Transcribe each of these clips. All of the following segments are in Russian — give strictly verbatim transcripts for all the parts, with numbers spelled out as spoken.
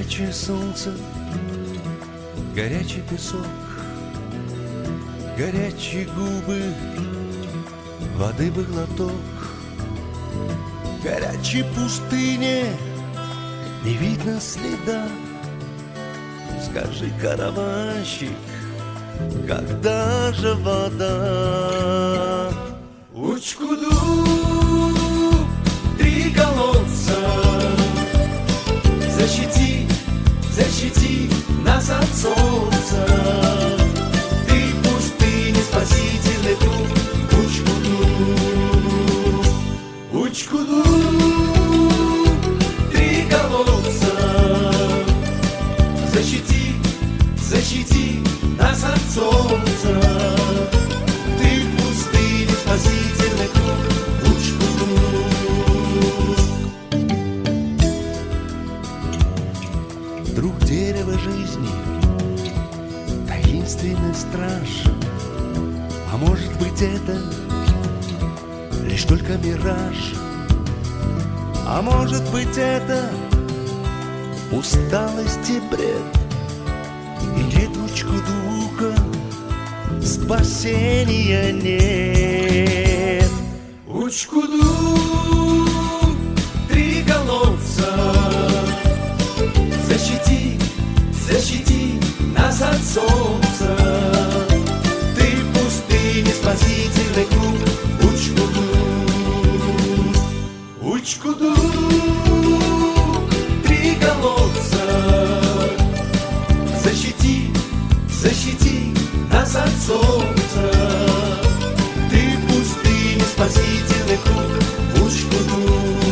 Горячее солнце, горячий песок, горячие губы, воды бы глоток. В горячей пустыне не видно следа. Скажи, караванщик, когда же вода? Учкуду, три колодца, защити, защити нас от солнца. Ты в пустыне спасительный друг. Учкуду, Учкуду, три колодца, защити, защити нас от солнца. Ты в пустыне спасительный круг. Учкуду. Друг дерева жизни, таинственный страж. А может быть это лишь только мираж? А может быть это усталость и бред? И нет Учкудука, спасения нет. Учкуду, три колодца, защити, защити нас от солнца. Ты в пустыне спасительный круг. Учкуду, Учкуду, три колодца, защити, защити нас от солнца. Ты в пустыне спасительный круг. Учкуду.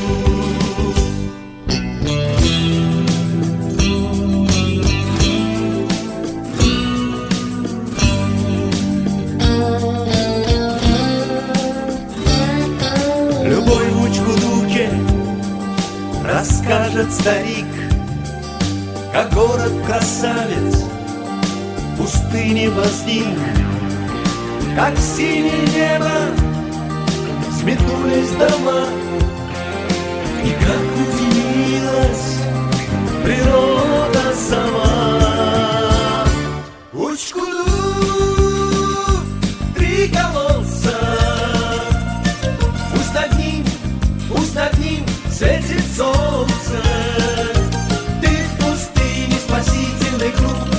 Любой в Учкудуке расскажет старик, как город-красавец в пустыне возник, как синее небо сметнулись дома, и как удивилась природа сама. Учкуду, три колодца, пусть над ним, пусть над ним светит солнце. Ты в пустыне спасительный круг.